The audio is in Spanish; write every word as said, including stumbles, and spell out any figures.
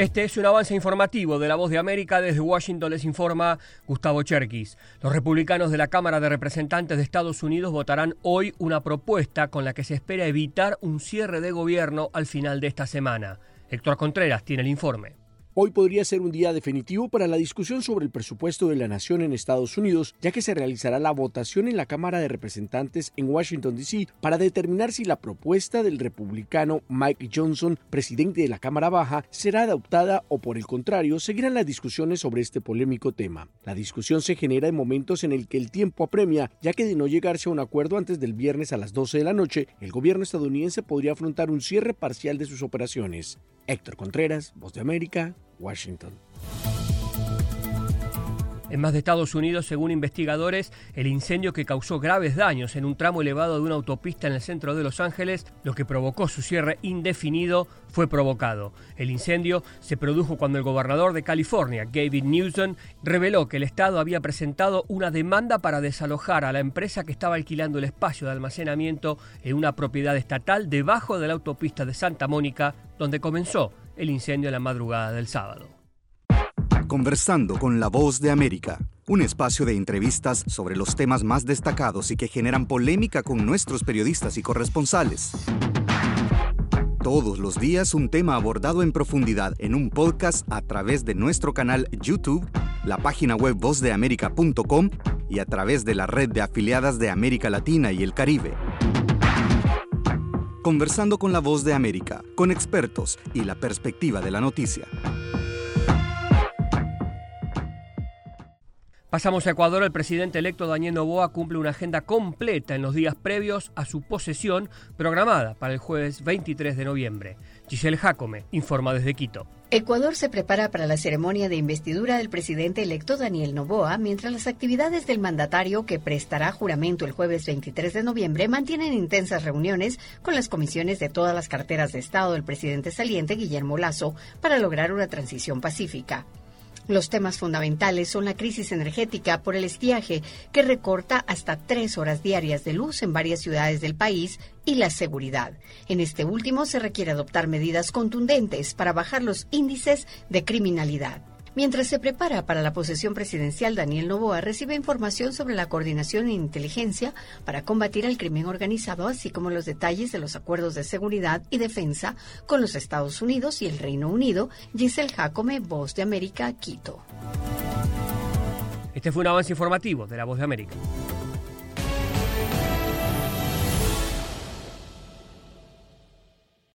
Este es un avance informativo de La Voz de América. Desde Washington les informa Gustavo Cherkis. Los republicanos de la Cámara de Representantes de Estados Unidos votarán hoy una propuesta con la que se espera evitar un cierre de gobierno al final de esta semana. Héctor Contreras tiene el informe. Hoy podría ser un día definitivo para la discusión sobre el presupuesto de la nación en Estados Unidos, ya que se realizará la votación en la Cámara de Representantes en Washington, D C, para determinar si la propuesta del republicano Mike Johnson, presidente de la Cámara Baja, será adoptada o, por el contrario, seguirán las discusiones sobre este polémico tema. La discusión se genera en momentos en el que el tiempo apremia, ya que de no llegarse a un acuerdo antes del viernes a las doce de la noche, el gobierno estadounidense podría afrontar un cierre parcial de sus operaciones. Héctor Contreras, Voz de América, Washington. En más de Estados Unidos, según investigadores, el incendio que causó graves daños en un tramo elevado de una autopista en el centro de Los Ángeles, lo que provocó su cierre indefinido, fue provocado. El incendio se produjo cuando el gobernador de California, Gavin Newsom, reveló que el estado había presentado una demanda para desalojar a la empresa que estaba alquilando el espacio de almacenamiento en una propiedad estatal debajo de la autopista de Santa Mónica, donde comenzó el incendio en la madrugada del sábado. Conversando con La Voz de América, un espacio de entrevistas sobre los temas más destacados y que generan polémica con nuestros periodistas y corresponsales. Todos los días un tema abordado en profundidad en un podcast a través de nuestro canal YouTube, la página web voz de américa punto com y a través de la red de afiliadas de América Latina y el Caribe. Conversando con La Voz de América, con expertos y la perspectiva de la noticia. Pasamos a Ecuador. El presidente electo Daniel Noboa cumple una agenda completa en los días previos a su posesión, programada para el jueves veintitrés de noviembre. Giselle Jacome informa desde Quito. Ecuador se prepara para la ceremonia de investidura del presidente electo Daniel Noboa, mientras las actividades del mandatario, que prestará juramento el jueves veintitrés de noviembre, mantienen intensas reuniones con las comisiones de todas las carteras de Estado del presidente saliente Guillermo Lasso para lograr una transición pacífica. Los temas fundamentales son la crisis energética por el estiaje, que recorta hasta tres horas diarias de luz en varias ciudades del país, y la seguridad. En este último se requiere adoptar medidas contundentes para bajar los índices de criminalidad. Mientras se prepara para la posesión presidencial, Daniel Noboa recibe información sobre la coordinación e inteligencia para combatir el crimen organizado, así como los detalles de los acuerdos de seguridad y defensa con los Estados Unidos y el Reino Unido. Giselle Jacome, Voz de América, Quito. Este fue un avance informativo de La Voz de América.